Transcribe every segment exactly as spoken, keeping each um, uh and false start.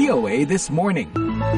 V O A This Morning.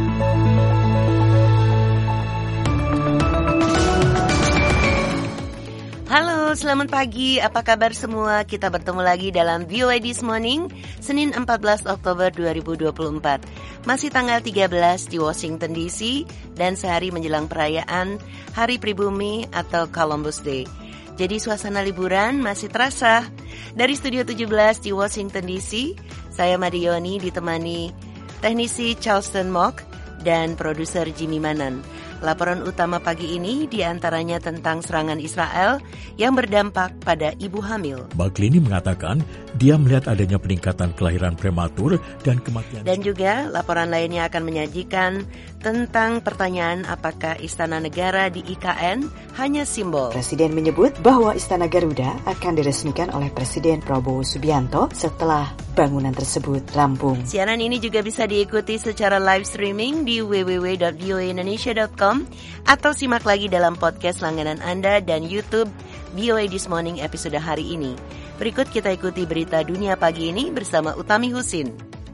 Halo, selamat pagi. Apa kabar semua? Kita bertemu lagi dalam V O A This Morning, Senin empat belas Oktober dua ribu dua puluh empat. Masih tanggal tiga belas di Washington D C dan sehari menjelang perayaan Hari Pribumi atau Columbus Day. Jadi suasana liburan masih terasa. Dari Studio tujuh belas di Washington D C, saya Madioni ditemani teknisi Charleston Mock dan produser Jimmy Manan. Laporan utama pagi ini diantaranya tentang serangan Israel yang berdampak pada ibu hamil. Baglini mengatakan dia melihat adanya peningkatan kelahiran prematur dan kematian. Dan juga laporan lainnya akan menyajikan tentang pertanyaan apakah Istana Negara di I K N hanya simbol. Presiden menyebut bahwa Istana Garuda akan diresmikan oleh Presiden Prabowo Subianto setelah bangunan tersebut rampung. Siaran ini juga bisa diikuti secara live streaming di w w w dot v o a indonesia dot com atau simak lagi dalam podcast langganan Anda dan YouTube V O A This Morning episode hari ini. Berikut kita ikuti berita dunia pagi ini bersama Utami Husin.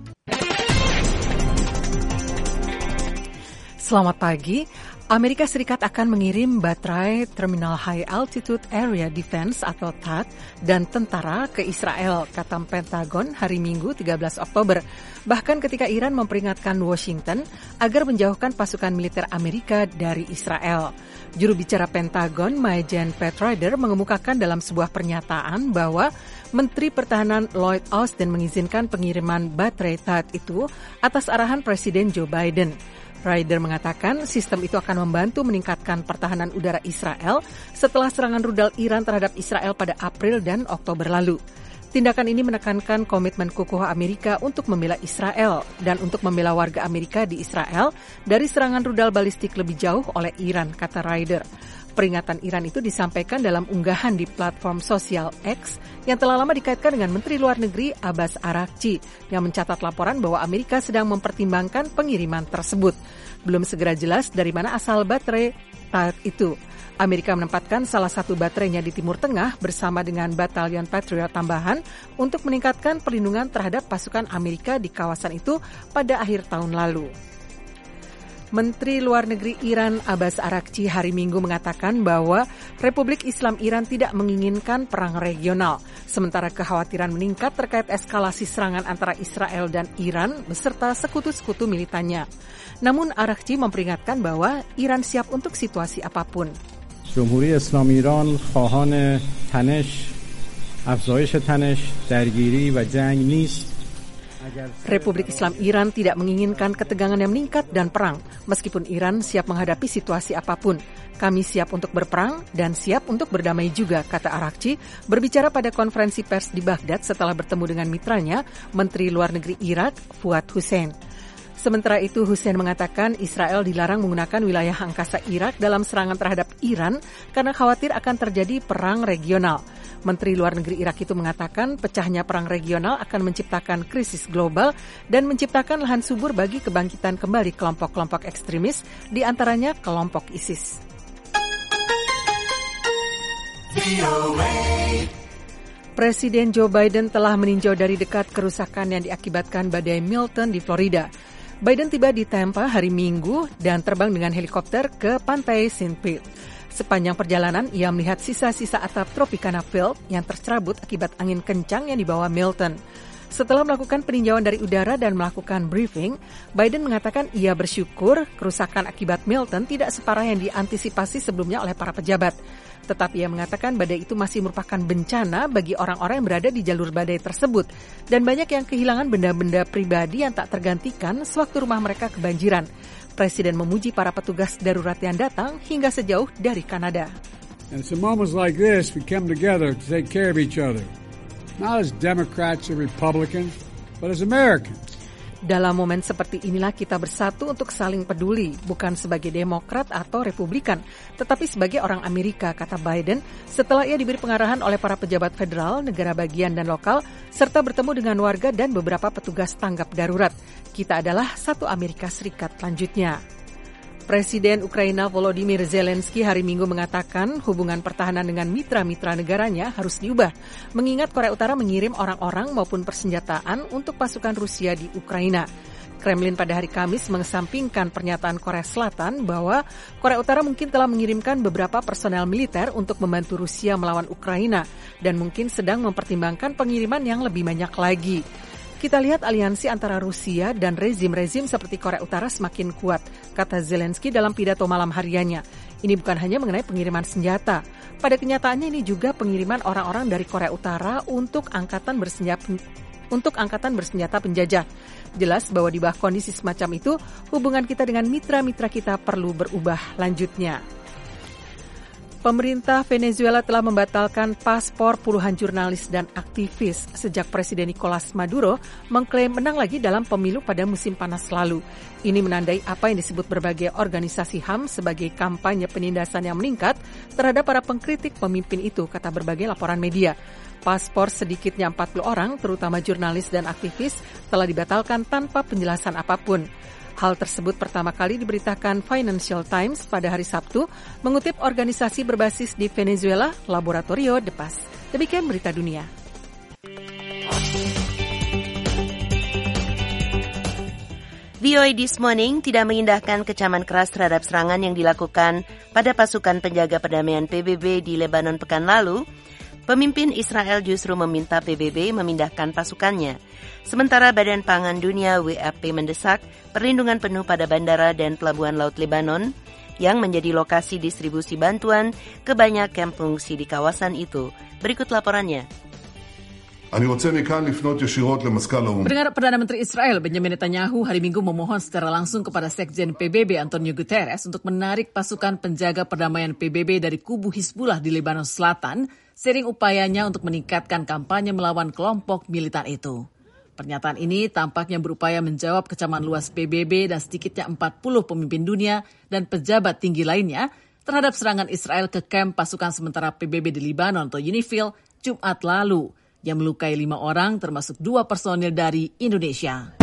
Selamat pagi. Amerika Serikat akan mengirim baterai Terminal High Altitude Area Defense atau T A D dan tentara ke Israel, kata Pentagon hari Minggu tiga belas Oktober. Bahkan ketika Iran memperingatkan Washington agar menjauhkan pasukan militer Amerika dari Israel. Juru bicara Pentagon, Majen Pat Ryder, mengemukakan dalam sebuah pernyataan bahwa Menteri Pertahanan Lloyd Austin mengizinkan pengiriman baterai T A D itu atas arahan Presiden Joe Biden. Ryder mengatakan sistem itu akan membantu meningkatkan pertahanan udara Israel setelah serangan rudal Iran terhadap Israel pada April dan Oktober lalu. Tindakan ini menekankan komitmen kukuh Amerika untuk membela Israel dan untuk membela warga Amerika di Israel dari serangan rudal balistik lebih jauh oleh Iran, kata Ryder. Peringatan Iran itu disampaikan dalam unggahan di platform sosial X yang telah lama dikaitkan dengan Menteri Luar Negeri Abbas Araghchi yang mencatat laporan bahwa Amerika sedang mempertimbangkan pengiriman tersebut. Belum segera jelas dari mana asal baterai T A D itu. Amerika menempatkan salah satu baterainya di Timur Tengah bersama dengan batalion Patriot tambahan untuk meningkatkan perlindungan terhadap pasukan Amerika di kawasan itu pada akhir tahun lalu. Menteri Luar Negeri Iran Abbas Araghchi hari Minggu mengatakan bahwa Republik Islam Iran tidak menginginkan perang regional, sementara kekhawatiran meningkat terkait eskalasi serangan antara Israel dan Iran beserta sekutu-sekutu militannya. Namun Araghchi memperingatkan bahwa Iran siap untuk situasi apapun. جمهوری اسلامی ایران خواهان تنش، افزایش تنش، درگیری و جنگ نیست. Republik Islam Iran tidak menginginkan ketegangan yang meningkat dan perang, meskipun Iran siap menghadapi situasi apapun. Kami siap untuk berperang dan siap untuk berdamai juga, kata Araghchi, berbicara pada konferensi pers di Baghdad setelah bertemu dengan mitranya, Menteri Luar Negeri Irak, Fuad Hussein. Sementara itu, Hussein mengatakan Israel dilarang menggunakan wilayah angkasa Irak dalam serangan terhadap Iran karena khawatir akan terjadi perang regional. Menteri Luar Negeri Irak itu mengatakan pecahnya perang regional akan menciptakan krisis global dan menciptakan lahan subur bagi kebangkitan kembali kelompok-kelompok ekstremis, di antaranya kelompok ISIS. Presiden Joe Biden telah meninjau dari dekat kerusakan yang diakibatkan badai Milton di Florida. Biden tiba di Tampa hari Minggu dan terbang dengan helikopter ke pantai Saint Pete. Sepanjang perjalanan, ia melihat sisa-sisa atap Tropicana Field yang tercerabut akibat angin kencang yang dibawa Milton. Setelah melakukan peninjauan dari udara dan melakukan briefing, Biden mengatakan ia bersyukur kerusakan akibat Milton tidak separah yang diantisipasi sebelumnya oleh para pejabat. Tetapi ia mengatakan badai itu masih merupakan bencana bagi orang-orang yang berada di jalur badai tersebut dan banyak yang kehilangan benda-benda pribadi yang tak tergantikan sewaktu rumah mereka kebanjiran. Presiden memuji para petugas darurat yang datang hingga sejauh dari Kanada. And it's in moments like this we come together to take care of each other. Not as Democrats or Republicans, but as Americans. Dalam momen seperti inilah kita bersatu untuk saling peduli, bukan sebagai Demokrat atau Republikan, tetapi sebagai orang Amerika, kata Biden, setelah ia diberi pengarahan oleh para pejabat federal, negara bagian dan lokal, serta bertemu dengan warga dan beberapa petugas tanggap darurat. Kita adalah satu Amerika Serikat, lanjutnya. Presiden Ukraina Volodymyr Zelensky hari Minggu mengatakan hubungan pertahanan dengan mitra-mitra negaranya harus diubah, mengingat Korea Utara mengirim orang-orang maupun persenjataan untuk pasukan Rusia di Ukraina. Kremlin pada hari Kamis mengesampingkan pernyataan Korea Selatan bahwa Korea Utara mungkin telah mengirimkan beberapa personel militer untuk membantu Rusia melawan Ukraina dan mungkin sedang mempertimbangkan pengiriman yang lebih banyak lagi. Kita lihat aliansi antara Rusia dan rezim-rezim seperti Korea Utara semakin kuat, kata Zelensky dalam pidato malam hariannya. Ini bukan hanya mengenai pengiriman senjata. Pada kenyataannya ini juga pengiriman orang-orang dari Korea Utara untuk angkatan bersenjata untuk angkatan bersenjata penjajah. Jelas bahwa di bawah kondisi semacam itu, hubungan kita dengan mitra-mitra kita perlu berubah lanjutnya. Pemerintah Venezuela telah membatalkan paspor puluhan jurnalis dan aktivis sejak Presiden Nicolas Maduro mengklaim menang lagi dalam pemilu pada musim panas lalu. Ini menandai apa yang disebut berbagai organisasi H A M sebagai kampanye penindasan yang meningkat terhadap para pengkritik pemimpin itu, kata berbagai laporan media. Paspor sedikitnya empat puluh orang, terutama jurnalis dan aktivis, telah dibatalkan tanpa penjelasan apapun. Hal tersebut pertama kali diberitakan Financial Times pada hari Sabtu, mengutip organisasi berbasis di Venezuela, Laboratorio de Paz. Demikian berita dunia. V O A This Morning tidak mengindahkan kecaman keras terhadap serangan yang dilakukan pada pasukan penjaga perdamaian P B B di Lebanon pekan lalu. Pemimpin Israel justru meminta P B B memindahkan pasukannya. Sementara Badan Pangan Dunia W F P mendesak perlindungan penuh pada bandara dan pelabuhan laut Lebanon yang menjadi lokasi distribusi bantuan ke banyak kamp pengungsi di kawasan itu. Berikut laporannya. Pendengar, Perdana Menteri Israel Benjamin Netanyahu hari Minggu memohon secara langsung kepada Sekjen P B B Antonio Guterres untuk menarik pasukan penjaga perdamaian P B B dari kubu Hizbullah di Lebanon Selatan, seiring upayanya untuk meningkatkan kampanye melawan kelompok militan itu. Pernyataan ini tampaknya berupaya menjawab kecaman luas P B B dan sedikitnya empat puluh pemimpin dunia dan pejabat tinggi lainnya terhadap serangan Israel ke kamp pasukan sementara P B B di Lebanon atau UNIFIL Jumat lalu, yang melukai lima orang termasuk dua personil dari Indonesia.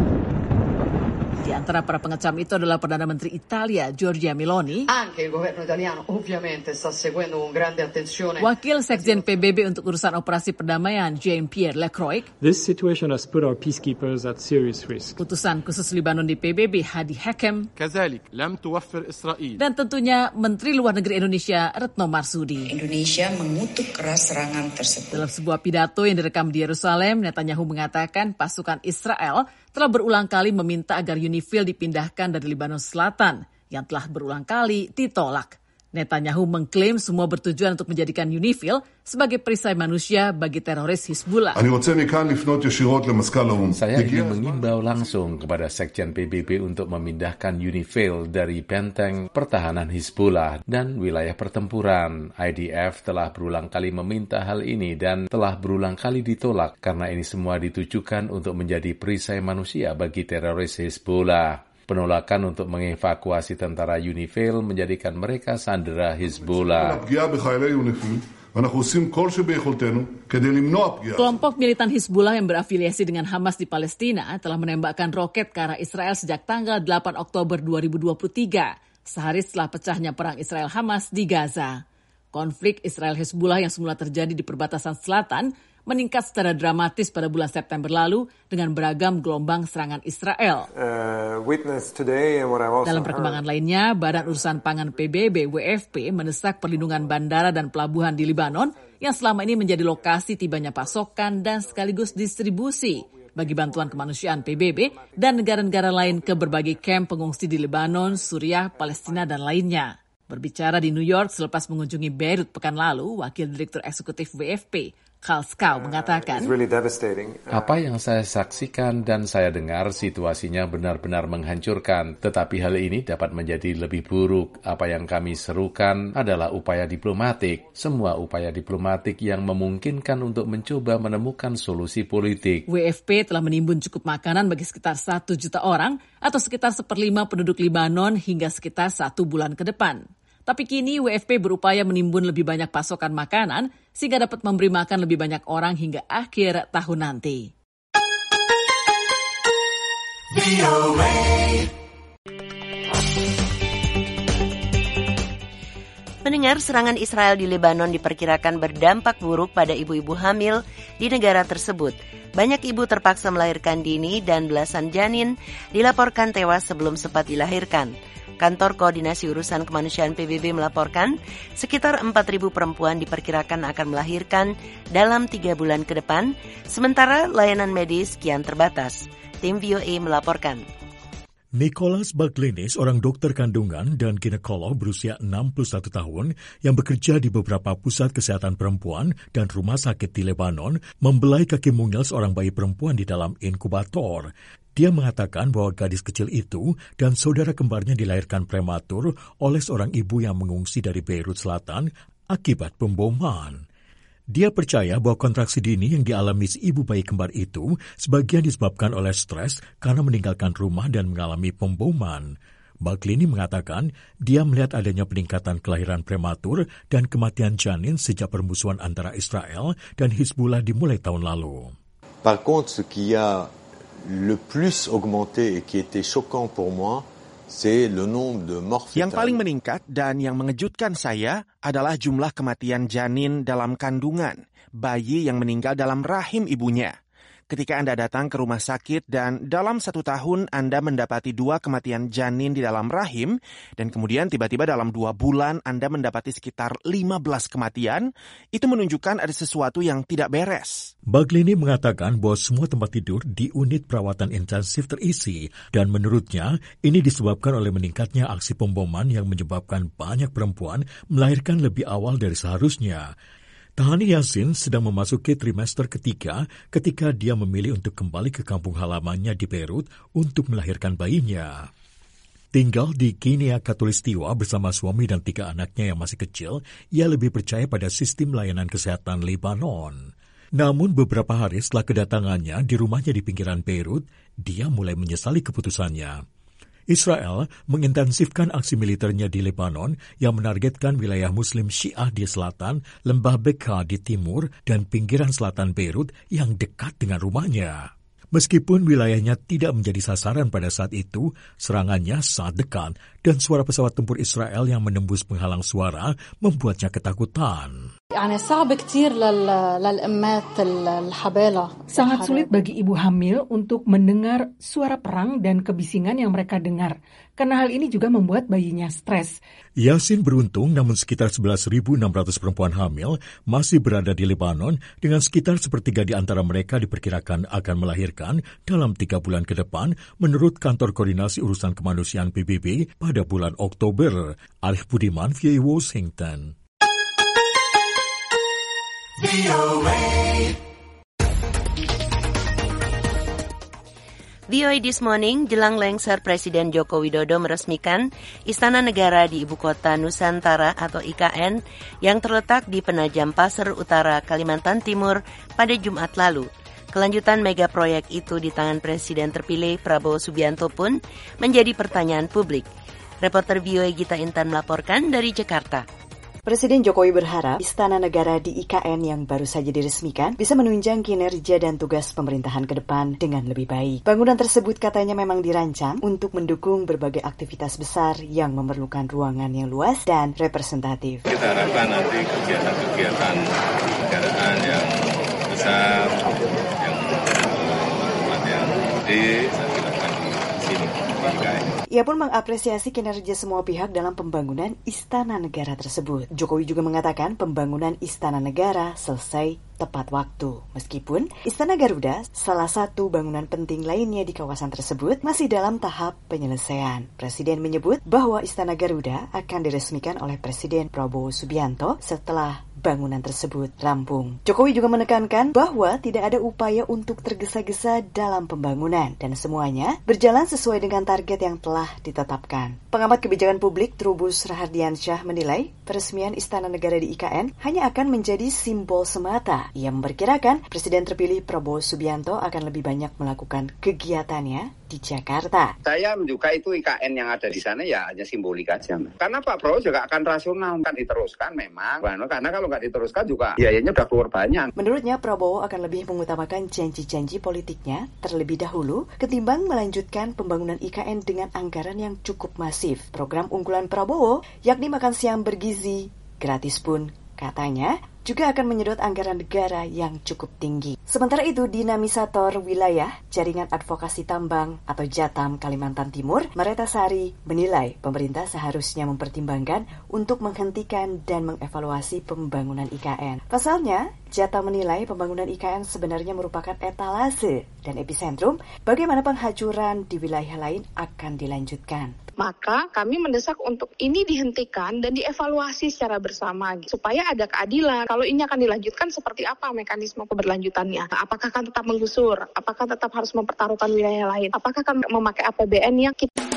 Di antara para pengecam itu adalah Perdana Menteri Italia Giorgia Meloni. Anche il governo italiano ovviamente sta seguendo con grande attenzione. Wakil Sekjen P B B untuk urusan operasi perdamaian Jean-Pierre Lacroix. This situation has put our peacekeepers at serious risk. Utusan khusus Lebanon di P B B Hadi Hakem. كذلك لم توفر إسرائيل. Dan tentunya Menteri Luar Negeri Indonesia Retno Marsudi. Indonesia mengutuk keras serangan tersebut. Dalam sebuah pidato yang direkam di Yerusalem, Netanyahu mengatakan pasukan Israel telah berulang kali meminta agar UNIFIL dipindahkan dari Lebanon Selatan yang telah berulang kali ditolak. Netanyahu mengklaim semua bertujuan untuk menjadikan UNIFIL sebagai perisai manusia bagi teroris Hizbullah. Saya ingin mengimbau langsung kepada Sekjen P B B untuk memindahkan UNIFIL dari benteng pertahanan Hizbullah dan wilayah pertempuran. I D F telah berulang kali meminta hal ini dan telah berulang kali ditolak karena ini semua ditujukan untuk menjadi perisai manusia bagi teroris Hizbullah. Penolakan untuk mengevakuasi tentara UNIFIL menjadikan mereka sandera Hizbullah. Kelompok militan Hizbullah yang berafiliasi dengan Hamas di Palestina telah menembakkan roket ke arah Israel sejak tanggal delapan Oktober dua ribu dua puluh tiga, sehari setelah pecahnya perang Israel-Hamas di Gaza. Konflik Israel-Hizbullah yang semula terjadi di perbatasan selatan meningkat secara dramatis pada bulan September lalu dengan beragam gelombang serangan Israel. Uh, today and what I've also Dalam perkembangan heard. lainnya, Badan Urusan Pangan P B B W F P mendesak perlindungan bandara dan pelabuhan di Lebanon yang selama ini menjadi lokasi tibanya pasokan dan sekaligus distribusi bagi bantuan kemanusiaan P B B dan negara-negara lain ke berbagai kamp pengungsi di Lebanon, Suriah, Palestina, dan lainnya. Berbicara di New York selepas mengunjungi Beirut pekan lalu, Wakil Direktur Eksekutif W F P Karl Skau mengatakan, apa yang saya saksikan dan saya dengar situasinya benar-benar menghancurkan, tetapi hal ini dapat menjadi lebih buruk. Apa yang kami serukan adalah upaya diplomatik, semua upaya diplomatik yang memungkinkan untuk mencoba menemukan solusi politik. W F P telah menimbun cukup makanan bagi sekitar satu juta orang atau sekitar seperlima penduduk Lebanon hingga sekitar satu bulan ke depan. Tapi kini W F P berupaya menimbun lebih banyak pasokan makanan sehingga dapat memberi makan lebih banyak orang hingga akhir tahun nanti. Pendengar, serangan Israel di Lebanon diperkirakan berdampak buruk pada ibu-ibu hamil di negara tersebut. Banyak ibu terpaksa melahirkan dini dan belasan janin dilaporkan tewas sebelum sempat dilahirkan. Kantor Koordinasi Urusan Kemanusiaan P B B melaporkan sekitar empat ribu perempuan diperkirakan akan melahirkan dalam tiga bulan ke depan, sementara layanan medis kian terbatas. Tim V O A melaporkan. Nicholas Baglini, seorang dokter kandungan dan ginekolog berusia enam puluh satu tahun yang bekerja di beberapa pusat kesehatan perempuan dan rumah sakit di Lebanon, membelai kaki mungil seorang bayi perempuan di dalam inkubator. Dia mengatakan bahwa gadis kecil itu dan saudara kembarnya dilahirkan prematur oleh seorang ibu yang mengungsi dari Beirut Selatan akibat pemboman. Dia percaya bahwa kontraksi dini yang dialami si ibu bayi kembar itu sebagian disebabkan oleh stres karena meninggalkan rumah dan mengalami pemboman. Baglini mengatakan dia melihat adanya peningkatan kelahiran prematur dan kematian janin sejak permusuhan antara Israel dan Hizbullah dimulai tahun lalu. Par contre, ce qui a le plus augmenté et qui était choquant pour moi, c'est le nombre de morts fœtales. Yang paling meningkat dan yang mengejutkan saya adalah jumlah kematian janin dalam kandungan, bayi yang meninggal dalam rahim ibunya. Ketika Anda datang ke rumah sakit dan dalam satu tahun Anda mendapati dua kematian janin di dalam rahim, dan kemudian tiba-tiba dalam dua bulan Anda mendapati sekitar lima belas kematian, itu menunjukkan ada sesuatu yang tidak beres. Baglini mengatakan bahwa semua tempat tidur di unit perawatan intensif terisi, dan menurutnya ini disebabkan oleh meningkatnya aksi pemboman yang menyebabkan banyak perempuan melahirkan lebih awal dari seharusnya. Tahani Yassin sedang memasuki trimester ketiga ketika dia memilih untuk kembali ke kampung halamannya di Beirut untuk melahirkan bayinya. Tinggal di Guinea Khatulistiwa bersama suami dan tiga anaknya yang masih kecil, ia lebih percaya pada sistem layanan kesehatan Lebanon. Namun beberapa hari setelah kedatangannya di rumahnya di pinggiran Beirut, dia mulai menyesali keputusannya. Israel mengintensifkan aksi militernya di Lebanon yang menargetkan wilayah Muslim Syiah di selatan, lembah Bekaa di timur, dan pinggiran selatan Beirut yang dekat dengan rumahnya. Meskipun wilayahnya tidak menjadi sasaran pada saat itu, serangannya sangat dekat dan suara pesawat tempur Israel yang menembus penghalang suara membuatnya ketakutan. Sangat sulit bagi ibu hamil untuk mendengar suara perang dan kebisingan yang mereka dengar, karena hal ini juga membuat bayinya stres. Yassin beruntung, namun sekitar sebelas ribu enam ratus perempuan hamil masih berada di Lebanon, dengan sekitar sepertiga di antara mereka diperkirakan akan melahirkan dalam tiga bulan ke depan, menurut Kantor Koordinasi Urusan Kemanusiaan P B B pada bulan Oktober. Arif Budiman, V O A Washington. V O A This Morning, jelang lengser Presiden Joko Widodo meresmikan Istana Negara di Ibu Kota Nusantara atau I K N yang terletak di Penajam Pasir Utara, Kalimantan Timur pada Jumat lalu. Kelanjutan mega proyek itu di tangan Presiden terpilih Prabowo Subianto pun menjadi pertanyaan publik. Reporter V O A Gita Intan melaporkan dari Jakarta. Presiden Jokowi berharap Istana Negara di I K N yang baru saja diresmikan bisa menunjang kinerja dan tugas pemerintahan ke depan dengan lebih baik. Bangunan tersebut katanya memang dirancang untuk mendukung berbagai aktivitas besar yang memerlukan ruangan yang luas dan representatif. Kita harapkan nanti kegiatan-kegiatan kenegaraan yang besar, yang tempat yang gede, bisa dilakukan di sini, di I K N. Ia pun mengapresiasi kinerja semua pihak dalam pembangunan Istana Negara tersebut. Jokowi juga mengatakan pembangunan Istana Negara selesai tepat waktu. Meskipun Istana Garuda, salah satu bangunan penting lainnya di kawasan tersebut, masih dalam tahap penyelesaian. Presiden menyebut bahwa Istana Garuda akan diresmikan oleh Presiden Prabowo Subianto setelah bangunan tersebut rampung. Jokowi juga menekankan bahwa tidak ada upaya untuk tergesa-gesa dalam pembangunan dan semuanya berjalan sesuai dengan target yang telah ditetapkan. Pengamat kebijakan publik Trubus Rahardiansyah menilai peresmian Istana Negara di I K N hanya akan menjadi simbol semata. Ia memperkirakan Presiden terpilih Prabowo Subianto akan lebih banyak melakukan kegiatannya di Jakarta. Saya menduga itu I K N yang ada di sana ya hanya simbolik aja. Karena Pak Prabowo juga akan rasional, kan diteruskan memang. Karena kalau nggak diteruskan juga biayanya udah keluar banyak. Menurutnya Prabowo akan lebih mengutamakan janji-janji politiknya terlebih dahulu ketimbang melanjutkan pembangunan I K N dengan anggaran yang cukup masif. Program unggulan Prabowo yakni makan siang bergizi gratis pun katanya juga akan menyedot anggaran negara yang cukup tinggi. Sementara itu, dinamisator wilayah Jaringan Advokasi Tambang atau Jatam Kalimantan Timur, Mareta Sari, menilai pemerintah seharusnya mempertimbangkan untuk menghentikan dan mengevaluasi pembangunan I K N. Pasalnya, Jatam menilai pembangunan I K N sebenarnya merupakan etalase dan epicentrum bagaimana penghancuran di wilayah lain akan dilanjutkan. Maka kami mendesak untuk ini dihentikan dan dievaluasi secara bersama supaya ada keadilan. Kalau ini akan dilanjutkan, seperti apa mekanisme keberlanjutannya? Apakah akan tetap menggusur? Apakah tetap harus mempertaruhkan wilayah lain? Apakah akan memakai A P B N yang kita...